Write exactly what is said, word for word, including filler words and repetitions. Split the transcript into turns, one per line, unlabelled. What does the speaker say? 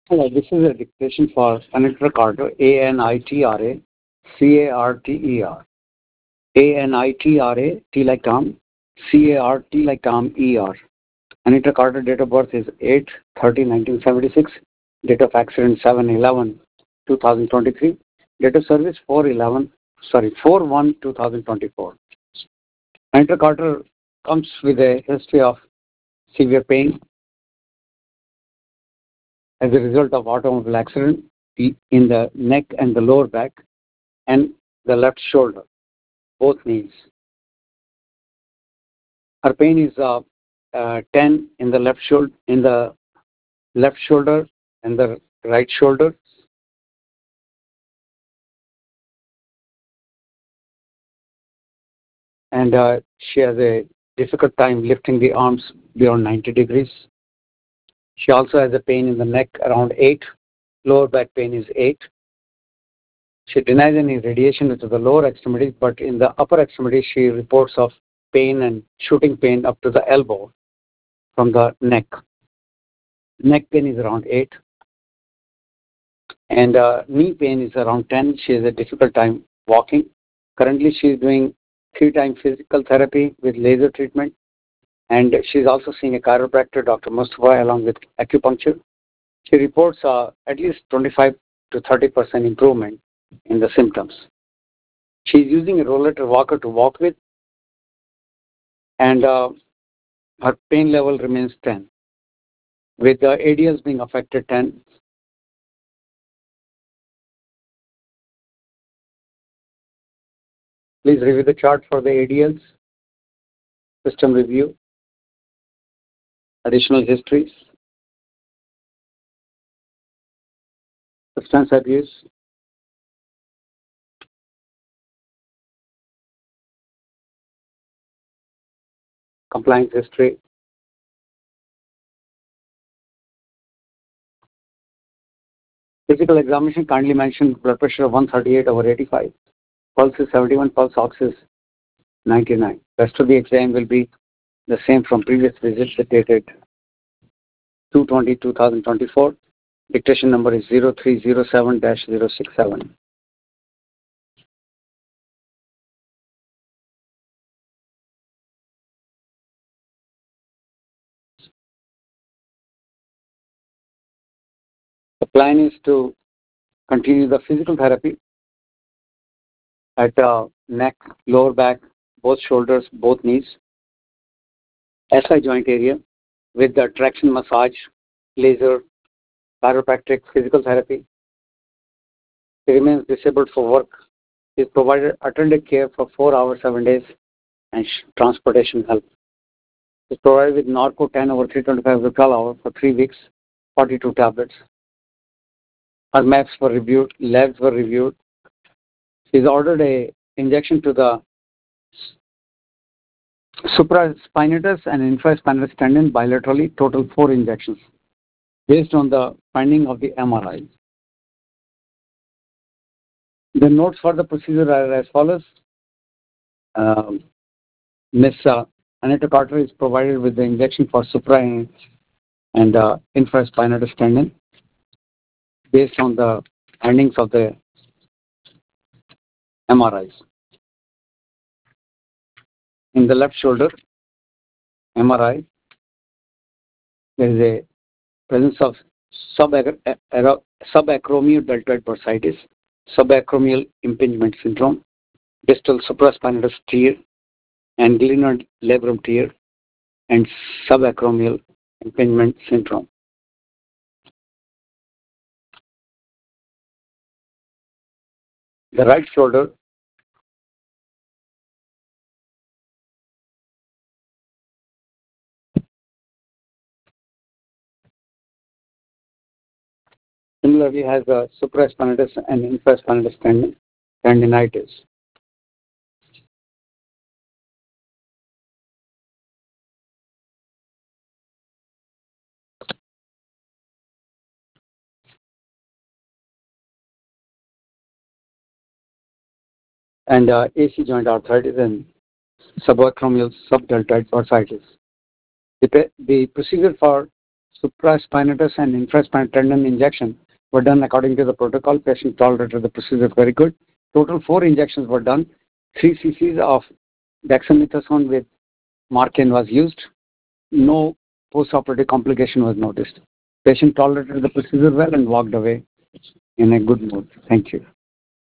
Hello, this is a dictation for Anitra Carter, A N I T R A, C A R T E R. A N I T R A, T like Tom, C A R T like Tom, E R. Anitra Carter, date of birth is eight thirty nineteen seventy-six, date of accident seven eleven two thousand twenty-three, date of service four eleven, sorry, four one two thousand twenty-four. Anitra Carter comes with a history of severe pain as a result of automobile accident in the neck and the lower back and the left shoulder, both knees. Her pain is uh, uh, ten in the left shoulder, in the left shoulder and the right shoulder. And uh, she has a difficult time lifting the arms beyond ninety degrees. She also has a pain in the neck around eight. Lower back pain is eight. She denies any radiation into the lower extremities, but in the upper extremities, she reports of pain and shooting pain up to the elbow from the neck. Neck pain is around eight. And uh, knee pain is around ten. She has a difficult time walking. Currently, she is doing three-time physical therapy with laser treatment. And she's also seeing a chiropractor, Doctor Mustafa, along with acupuncture. She reports uh, at least twenty-five to thirty percent improvement in the symptoms. She's using a rollator walker to walk with, and uh, her pain level remains ten. With the A D Ls being affected ten. Please review the chart for the A D Ls. System review. Additional histories. Substance abuse. Compliance history. Physical examination kindly mentioned blood pressure of one thirty-eight over eighty-five. Pulse is seventy-one, pulse ox is ninety-nine. Rest of the exam will be the same from previous visits dated two twenty two thousand twenty-four. Dictation number is zero three zero seven dash zero six seven. The plan is to continue the physical therapy at uh, neck, lower back, both shoulders, both knees, S I joint area with the traction massage, laser, chiropractic, physical therapy. He remains disabled for work. He is provided attended care for four hours, seven days, and sh- transportation help. He is provided with Norco ten over three twenty-five Vital hour for three weeks, forty-two tablets. Her maps were reviewed, labs were reviewed. He is ordered a injection to the supraspinatus and infraspinatus tendon bilaterally, total four injections, based on the finding of the M R I. The notes for the procedure are as follows. Um, Miss Uh, Anita Carter is provided with the injection for supra and uh, infraspinatus tendon based on the findings of the M R Is. In the left shoulder M R I, there is a presence of subacromial deltoid bursitis, subacromial impingement syndrome, distal supraspinatus tear, and glenoid labrum tear, and subacromial impingement syndrome. The right shoulder similarly has a supraspinatus and infraspinatus tendon, tendinitis. And uh, A C joint arthritis and subacromial subdeltoid bursitis. The, the procedure for supraspinatus and infraspinal tendon injection were done according to the protocol. Patient tolerated the procedure very good. Total four injections were done. three cc's of dexamethasone with Marcaine was used. No postoperative complication was noticed. Patient tolerated the procedure well and walked away in a good mood. Thank you.